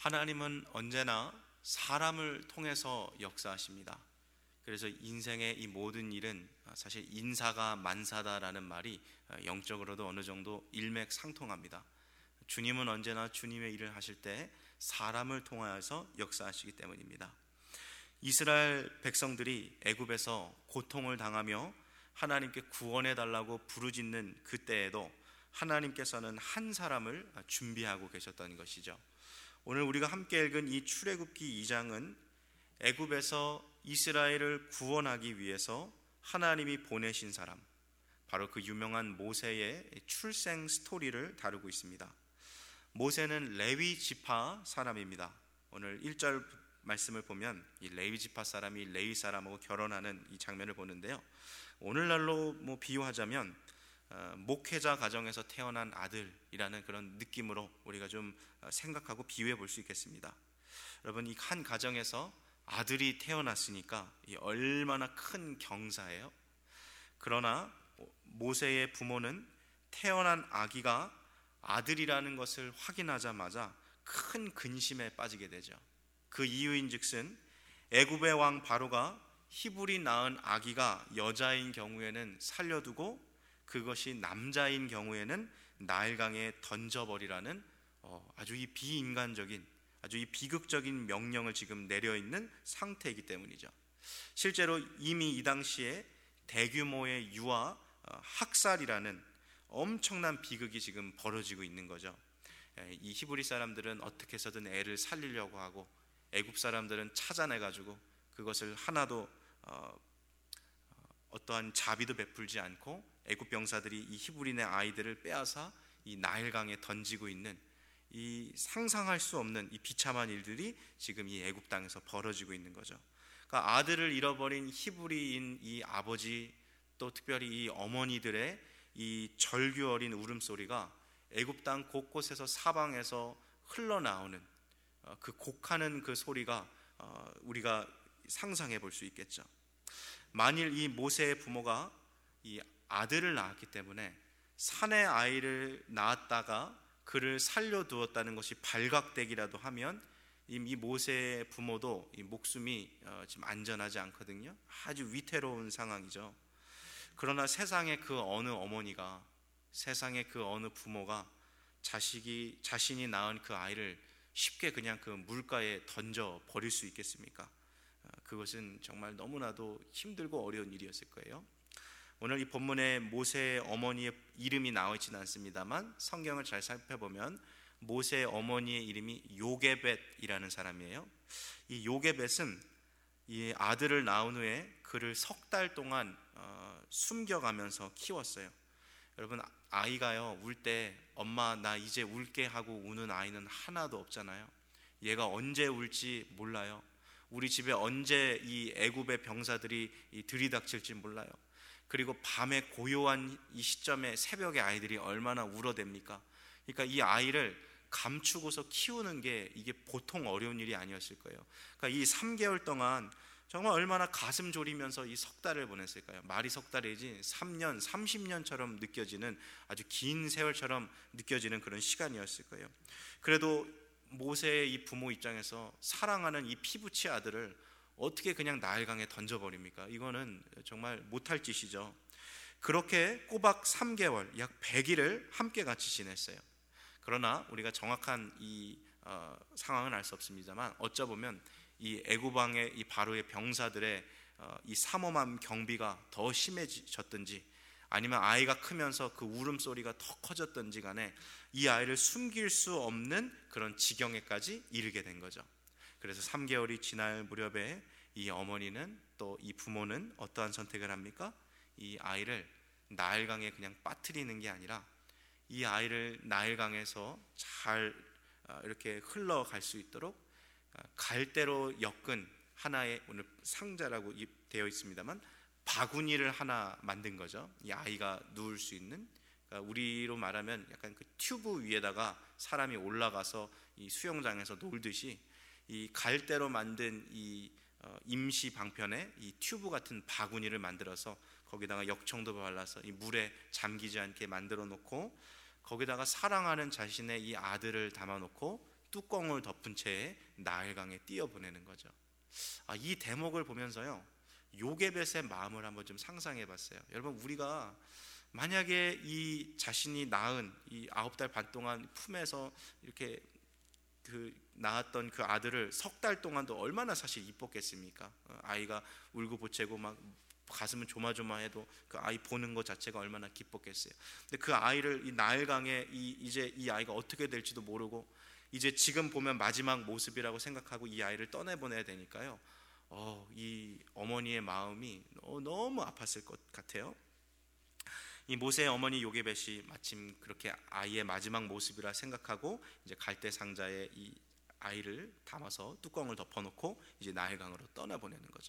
하나님은 언제나 사람을 통해서 역사하십니다. 그래서 인생의 이 모든 일은 사실 인사가 만사다라는 말이 영적으로도 어느 정도 일맥상통합니다. 주님은 언제나 주님의 일을 하실 때 사람을 통하여서 역사하시기 때문입니다. 이스라엘 백성들이 애굽에서 고통을 당하며 하나님께 구원해 달라고 부르짖는 그때에도 하나님께서는 한 사람을 준비하고 계셨던 것이죠. 오늘 우리가 함께 읽은 이 출애굽기 2장은 애굽에서 이스라엘을 구원하기 위해서 하나님이 보내신 사람, 바로 그 유명한 모세의 출생 스토리를 다루고 있습니다. 모세는 레위 지파 사람입니다. 오늘 1절 말씀을 보면 이 레위 지파 사람이 레위 사람하고 결혼하는 이 장면을 보는데요, 오늘날로 비유하자면 목회자 가정에서 태어난 아들이라는 그런 느낌으로 우리가 좀 생각하고 비유해 볼 수 있겠습니다. 여러분, 이 한 가정에서 아들이 태어났으니까 얼마나 큰 경사예요. 그러나 모세의 부모는 태어난 아기가 아들이라는 것을 확인하자마자 큰 근심에 빠지게 되죠. 그 이유인즉슨 애굽의 왕 바로가 히브리 낳은 아기가 여자인 경우에는 살려두고 그것이 남자인 경우에는 나일강에 던져버리라는 아주 이 비인간적인, 아주 이 비극적인 명령을 지금 내려있는 상태이기 때문이죠. 실제로 이미 이 당시에 대규모의 유아 학살이라는 엄청난 비극이 지금 벌어지고 있는 거죠. 이 히브리 사람들은 어떻게 해서든 애를 살리려고 하고 애굽 사람들은 찾아내가지고 그것을 하나도 어떠한 자비도 베풀지 않고 애굽 병사들이 이 히브리인의 아이들을 빼앗아 이 나일강에 던지고 있는 이 상상할 수 없는 이 비참한 일들이 지금 이 애굽 땅에서 벌어지고 있는 거죠. 그러니까 아들을 잃어버린 히브리인 이 아버지, 또 특별히 이 어머니들의 이 절규 어린 울음소리가 애굽 땅 곳곳에서 사방에서 흘러나오는 그 곡하는 그 소리가 우리가 상상해 볼 수 있겠죠. 만일 이 모세의 부모가 이 아들을 낳았기 때문에 산의 아이를 낳았다가 그를 살려두었다는 것이 발각되기라도 하면 이 모세의 부모도 이 목숨이 지금 안전하지 않거든요. 아주 위태로운 상황이죠. 그러나 세상의 그 어느 어머니가, 세상의 그 어느 부모가 자신이 낳은 그 아이를 쉽게 그냥 그 물가에 던져 버릴 수 있겠습니까? 그것은 정말 너무나도 힘들고 어려운 일이었을 거예요. 오늘 이 본문에 모세의 어머니의 이름이 나와 있지는 않습니다만 성경을 잘 살펴보면 모세의 어머니의 이름이 요게벳이라는 사람이에요. 이 요게벳은 이 아들을 낳은 후에 그를 석 달 동안 숨겨가면서 키웠어요. 여러분, 아이가요 울 때 엄마 나 이제 울게 하고 우는 아이는 하나도 없잖아요. 얘가 언제 울지 몰라요. 우리 집에 언제 이 애굽의 병사들이 들이닥칠지 몰라요. 그리고 밤에 고요한 이 시점에 새벽에 아이들이 얼마나 울어댑니까? 그러니까 이 아이를 감추고서 키우는 게 이게 보통 어려운 일이 아니었을 거예요. 그러니까 이 3개월 동안 정말 얼마나 가슴 졸이면서 이 석 달을 보냈을까요? 말이 석 달이지 3년, 30년처럼 느껴지는, 아주 긴 세월처럼 느껴지는 그런 시간이었을 거예요. 그래도 모세의 이 부모 입장에서 사랑하는 이 피부치 아들을 어떻게 그냥 나일강에 던져버립니까? 이거는 정말 못할 짓이죠. 그렇게 꼬박 3개월, 약 100일을 함께 같이 지냈어요. 그러나 우리가 정확한 이 상황은 알 수 없습니다만 어쩌보면 이 애굽 왕의 이 바로의 병사들의 이 삼엄한 경비가 더 심해졌든지 아니면 아이가 크면서 그 울음소리가 더 커졌든지 간에 이 아이를 숨길 수 없는 그런 지경에까지 이르게 된 거죠. 그래서 3개월이 지날 무렵에 이 어머니는, 또 이 부모는 어떠한 선택을 합니까? 이 아이를 나일강에 그냥 빠뜨리는 게 아니라 이 아이를 나일강에서 잘 이렇게 흘러갈 수 있도록 갈대로 엮은 하나의, 오늘 상자라고 되어 있습니다만 바구니를 하나 만든 거죠. 이 아이가 누울 수 있는, 그러니까 우리로 말하면 약간 그 튜브 위에다가 사람이 올라가서 이 수영장에서 놀듯이 이 갈대로 만든 이 임시 방편에 이 튜브 같은 바구니를 만들어서 거기다가 역청도 발라서 이 물에 잠기지 않게 만들어 놓고 거기다가 사랑하는 자신의 이 아들을 담아 놓고 뚜껑을 덮은 채 나일강에 띄어보내는 거죠. 이 대목을 보면서요, 요게벳의 마음을 한번 좀 상상해 봤어요. 여러분, 우리가 만약에 이 자신이 낳은 이 9달 반 동안 품에서 이렇게 낳았던 그 아들을 석 달 동안도 얼마나 사실 이뻤겠습니까? 아이가 울고 보채고 막 가슴은 조마조마해도 그 아이 보는 것 자체가 얼마나 기뻤겠어요. 근데 그 아이를 이 나일강에 이제 이 아이가 어떻게 될지도 모르고, 이제 지금 보면 마지막 모습이라고 생각하고 이 아이를 떠내보내야 되니까요, 이 어머니의 마음이 너무 아팠을 것 같아요. 이 모세의 어머니 요게벳이 마침 그렇게 아이의 마지막 모습이라 생각하고 이제 갈대 상자에 이 아이를 담아서 뚜껑을 덮어놓고 이제 나일강으로 떠나보내는 거죠.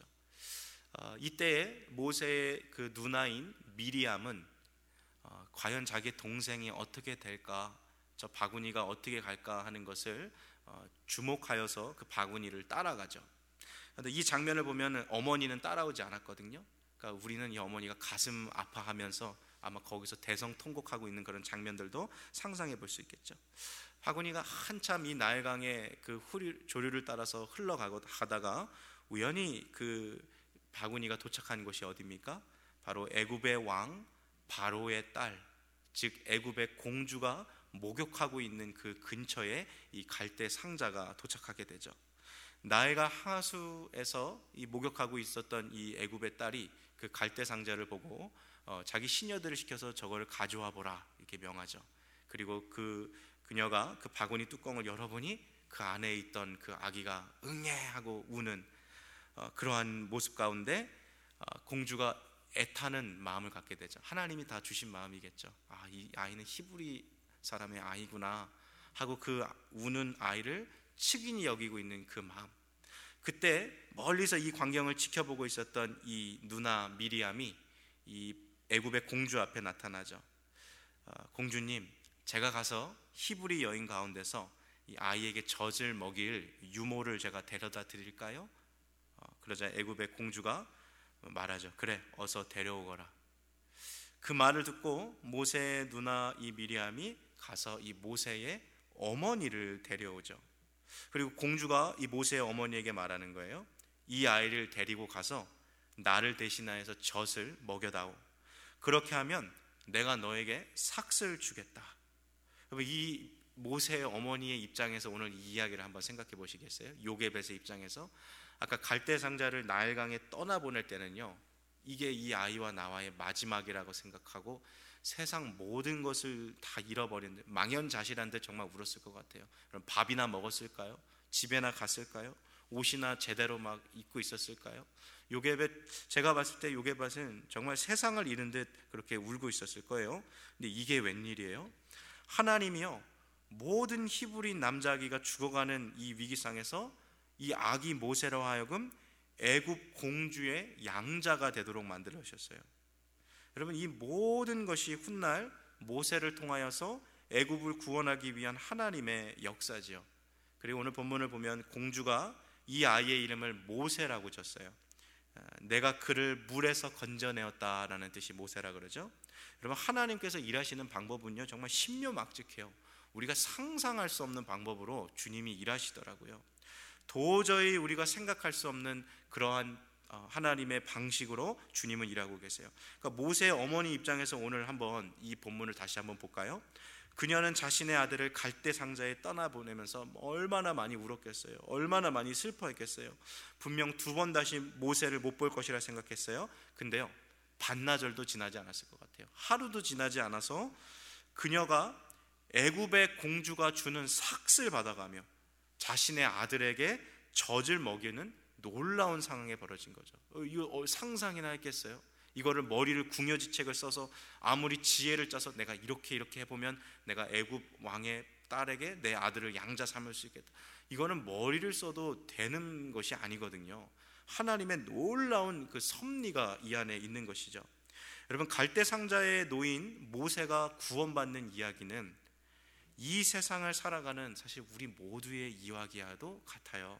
이때에 모세의 그 누나인 미리암은 과연 자기 동생이 어떻게 될까, 저 바구니가 어떻게 갈까 하는 것을 주목하여서 그 바구니를 따라가죠. 그런데 이 장면을 보면 어머니는 따라오지 않았거든요. 그러니까 우리는 이 어머니가 가슴 아파하면서 아마 거기서 대성통곡하고 있는 그런 장면들도 상상해 볼 수 있겠죠. 바구니가 한참 이 나일강의 그 조류를 따라서 흘러가다가 우연히 그 바구니가 도착한 곳이 어디입니까? 바로 애굽의 왕 바로의 딸, 즉 애굽의 공주가 목욕하고 있는 그 근처에 이 갈대 상자가 도착하게 되죠. 나일강 하수에서 이 목욕하고 있었던 이 애굽의 딸이 그 갈대 상자를 보고 자기 시녀들을 시켜서 저거를 가져와 보라 이렇게 명하죠. 그리고 그녀가 그 바구니 뚜껑을 열어보니 그 안에 있던 그 아기가 응애 하고 우는 그러한 모습 가운데 공주가 애타는 마음을 갖게 되죠. 하나님이 다 주신 마음이겠죠. 이 아이는 히브리 사람의 아이구나 하고 그 우는 아이를 측은히 여기고 있는 그 마음. 그때 멀리서 이 광경을 지켜보고 있었던 이 누나 미리암이 이 애굽의 공주 앞에 나타나죠. 공주님, 제가 가서 히브리 여인 가운데서 이 아이에게 젖을 먹일 유모를 제가 데려다 드릴까요? 그러자 애굽의 공주가 말하죠. 그래, 어서 데려오거라. 그 말을 듣고 모세의 누나 이 미리암이 가서 이 모세의 어머니를 데려오죠. 그리고 공주가 이 모세의 어머니에게 말하는 거예요. 이 아이를 데리고 가서 나를 대신하여서 젖을 먹여다오. 그렇게 하면 내가 너에게 삭슬 주겠다. 이 모세의 어머니의 입장에서 오늘 이 이야기를 한번 생각해 보시겠어요? 요게벳의 입장에서 아까 갈대 상자를 나일강에 떠나보낼 때는요, 이게 이 아이와 나와의 마지막이라고 생각하고 세상 모든 것을 다 잃어버린 망연자실한 듯 정말 울었을 것 같아요. 그럼 밥이나 먹었을까요? 집에나 갔을까요? 옷이나 제대로 막 입고 있었을까요? 요게벳, 제가 봤을 때 요게벳은 정말 세상을 잃은 듯 그렇게 울고 있었을 거예요. 근데 이게 웬일이에요? 하나님이요, 모든 히브리 남자아기가 죽어가는 이 위기상에서 이 아기 모세로 하여금 애굽 공주의 양자가 되도록 만들어 주셨어요. 여러분, 이 모든 것이 훗날 모세를 통하여서 애굽을 구원하기 위한 하나님의 역사지요. 그리고 오늘 본문을 보면 공주가 이 아이의 이름을 모세라고 졌어요. 내가 그를 물에서 건져내었다라는 뜻이 모세라 그러죠. 여러분, 하나님께서 일하시는 방법은요, 정말 신묘막측해요. 우리가 상상할 수 없는 방법으로 주님이 일하시더라고요. 도저히 우리가 생각할 수 없는 그러한 하나님의 방식으로 주님은 일하고 계세요. 그러니까 모세의 어머니 입장에서 오늘 한번 이 본문을 다시 한번 볼까요? 그녀는 자신의 아들을 갈대 상자에 떠나보내면서 얼마나 많이 울었겠어요. 얼마나 많이 슬퍼했겠어요. 분명 두 번 다시 모세를 못 볼 것이라 생각했어요. 근데요, 반나절도 지나지 않았을 것 같아요. 하루도 지나지 않아서 그녀가 애굽의 공주가 주는 삭슬 받아가며 자신의 아들에게 젖을 먹이는 놀라운 상황에 벌어진 거죠. 이거 상상이나 했겠어요? 이거를 머리를 궁여지책을 써서 아무리 지혜를 짜서 내가 이렇게 해보면 내가 애굽 왕의 딸에게 내 아들을 양자 삼을 수 있겠다. 이거는 머리를 써도 되는 것이 아니거든요. 하나님의 놀라운 그 섭리가 이 안에 있는 것이죠. 여러분, 갈대 상자에 놓인 모세가 구원받는 이야기는 이 세상을 살아가는 사실 우리 모두의 이야기와도 같아요.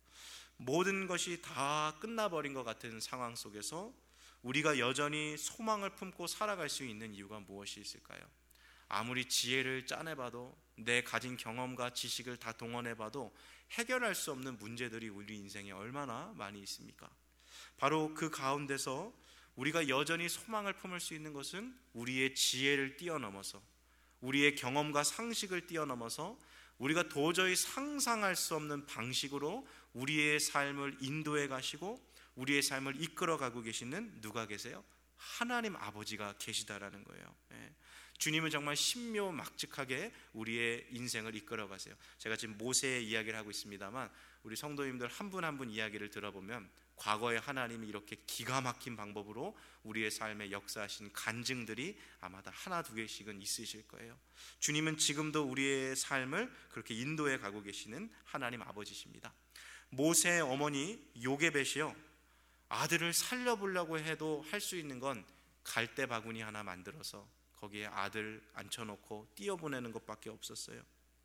모든 것이 다 끝나버린 것 같은 상황 속에서 우리가 여전히 소망을 품고 살아갈 수 있는 이유가 무엇이 있을까요? 아무리 지혜를 짜내봐도, 내 가진 경험과 지식을 다 동원해봐도 해결할 수 없는 문제들이 우리 인생에 얼마나 많이 있습니까? 바로 그 가운데서 우리가 여전히 소망을 품을 수 있는 것은 우리의 지혜를 뛰어넘어서, 우리의 경험과 상식을 뛰어넘어서 우리가 도저히 상상할 수 없는 방식으로 우리의 삶을 인도해 가시고 우리의 삶을 이끌어 가고 계시는 누가 계세요? 하나님 아버지가 계시다라는 거예요. 주님은 정말 신묘막측하게 우리의 인생을 이끌어 가세요. 제가 지금 모세의 이야기를 하고 있습니다만 우리 성도님들 한 분 한 분 이야기를 들어보면 과거에 하나님이 이렇게 기가 막힌 방법으로 우리의 삶에 역사하신 간증들이 아마도 하나 두 개씩은 있으실 거예요. 주님은 지금도 우리의 삶을 그렇게 인도해 가고 계시는 하나님 아버지십니다. 모세의 어머니 요게벳이요, 아들을 살려보려고 해도 할 수 있는 건 갈대 바구니 하나 만들어서 거기에 아들 앉혀놓고 띄어보내는 것밖에 없었어요.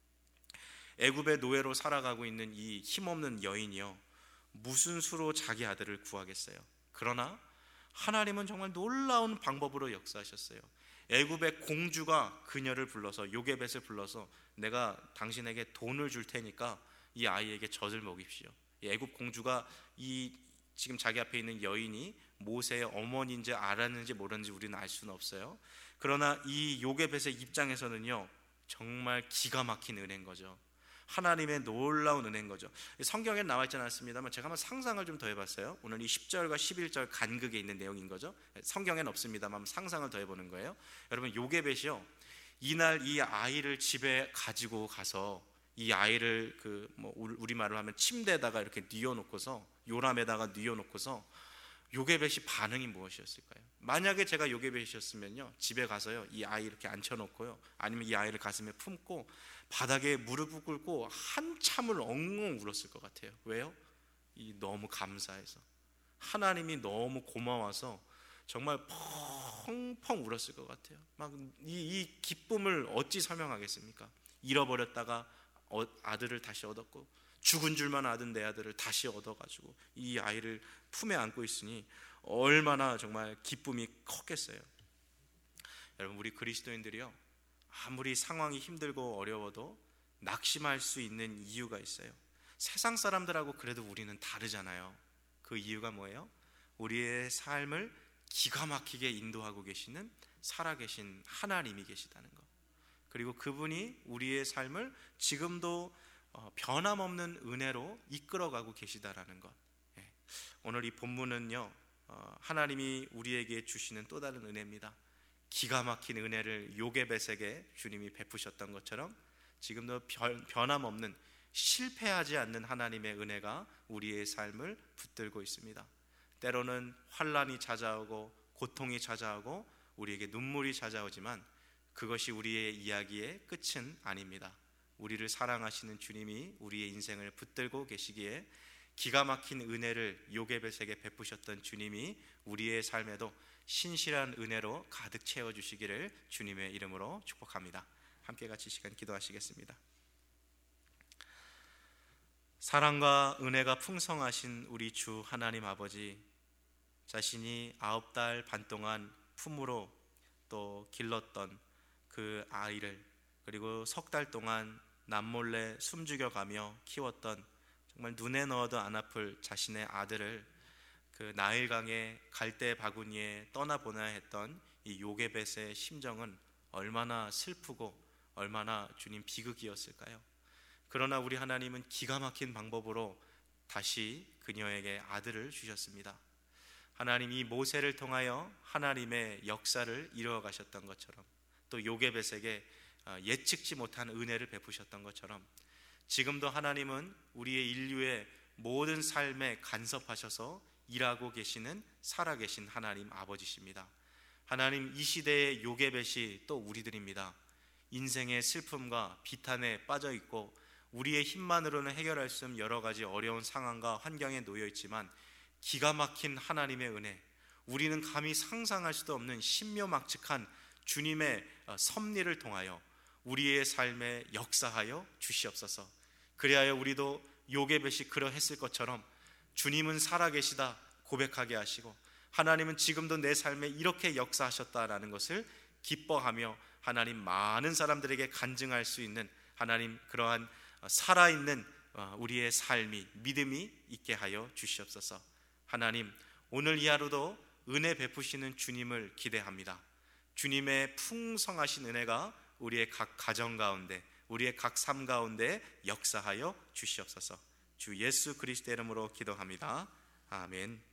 애굽의 노예로 살아가고 있는 이 힘없는 여인이요, 무슨 수로 자기 아들을 구하겠어요? 그러나 하나님은 정말 놀라운 방법으로 역사하셨어요. 애굽의 공주가 그녀를 불러서, 요게벳을 불러서 내가 당신에게 돈을 줄 테니까 이 아이에게 젖을 먹입시오. 애굽 공주가 이 지금 자기 앞에 있는 여인이 모세의 어머니인지 알았는지 모르는지 우리는 알 수는 없어요. 그러나 이 요게벳의 입장에서는요, 정말 기가 막힌 은혜인 거죠. 하나님의 놀라운 은혜인 거죠. 성경에 나와 있지 않았습니다만 제가 한번 상상을 좀 더 해봤어요. 오늘 이 10절과 11절 간극에 있는 내용인 거죠. 성경에는 없습니다만 상상을 더 해보는 거예요. 여러분, 요게벳이요, 이날 이 아이를 집에 가지고 가서 이 아이를 우리말로 하면 침대에다가 이렇게 뉘어놓고서, 요람에다가 뉘어놓고서 요게벳이 반응이 무엇이었을까요? 만약에 제가 요게벳이었으면요, 집에 가서요 이 아이 이렇게 앉혀놓고요, 아니면 이 아이를 가슴에 품고 바닥에 무릎을 꿇고 한참을 엉엉 울었을 것 같아요. 왜요? 너무 감사해서, 하나님이 너무 고마워서 정말 펑펑 울었을 것 같아요. 막 이 기쁨을 어찌 설명하겠습니까? 잃어버렸다가 아들을 다시 얻었고, 죽은 줄만 아는 내 아들을 다시 얻어가지고 이 아이를 품에 안고 있으니 얼마나 정말 기쁨이 컸겠어요. 여러분, 우리 그리스도인들이요, 아무리 상황이 힘들고 어려워도 낙심할 수 있는 이유가 있어요. 세상 사람들하고 그래도 우리는 다르잖아요. 그 이유가 뭐예요? 우리의 삶을 기가 막히게 인도하고 계시는 살아계신 하나님이 계시다는 것, 그리고 그분이 우리의 삶을 지금도 변함없는 은혜로 이끌어가고 계시다라는 것. 오늘 이 본문은요, 하나님이 우리에게 주시는 또 다른 은혜입니다. 기가 막힌 은혜를 요게벳에게 주님이 베푸셨던 것처럼 지금도 변함없는, 실패하지 않는 하나님의 은혜가 우리의 삶을 붙들고 있습니다. 때로는 환난이 찾아오고 고통이 찾아오고 우리에게 눈물이 찾아오지만 그것이 우리의 이야기의 끝은 아닙니다. 우리를 사랑하시는 주님이 우리의 인생을 붙들고 계시기에 기가 막힌 은혜를 요게벳에게 베푸셨던 주님이 우리의 삶에도 신실한 은혜로 가득 채워주시기를 주님의 이름으로 축복합니다. 함께 같이 시간 기도하시겠습니다. 사랑과 은혜가 풍성하신 우리 주 하나님 아버지, 자신이 9달 반 동안 품으로 또 길렀던 그 아이를, 그리고 3달 동안 남몰래 숨죽여가며 키웠던, 정말 눈에 넣어도 안 아플 자신의 아들을 그 나일강의 갈대 바구니에 떠나보내야 했던 이 요게벳의 심정은 얼마나 슬프고 얼마나 주님 비극이었을까요? 그러나 우리 하나님은 기가 막힌 방법으로 다시 그녀에게 아들을 주셨습니다. 하나님이 모세를 통하여 하나님의 역사를 이루어 가셨던 것처럼, 또 요게벳에게 예측지 못한 은혜를 베푸셨던 것처럼 지금도 하나님은 우리의 인류의 모든 삶에 간섭하셔서 일하고 계시는 살아계신 하나님 아버지십니다. 하나님, 이 시대의 요게벳이 또 우리들입니다. 인생의 슬픔과 비탄에 빠져 있고 우리의 힘만으로는 해결할 수 없는 여러 가지 어려운 상황과 환경에 놓여 있지만 기가 막힌 하나님의 은혜, 우리는 감히 상상할 수도 없는 신묘막측한 주님의 섭리를 통하여 우리의 삶에 역사하여 주시옵소서. 그리하여 우리도 요게벳이 그러했을 것처럼 주님은 살아계시다 고백하게 하시고, 하나님은 지금도 내 삶에 이렇게 역사하셨다라는 것을 기뻐하며 하나님 많은 사람들에게 간증할 수 있는 하나님 그러한 살아있는 우리의 삶이 믿음이 있게 하여 주시옵소서. 하나님 오늘 이 하루도 은혜 베푸시는 주님을 기대합니다. 주님의 풍성하신 은혜가 우리의 각 가정 가운데 우리의 각 삶 가운데 역사하여 주시옵소서. 주 예수 그리스도의 이름으로 기도합니다. 아멘.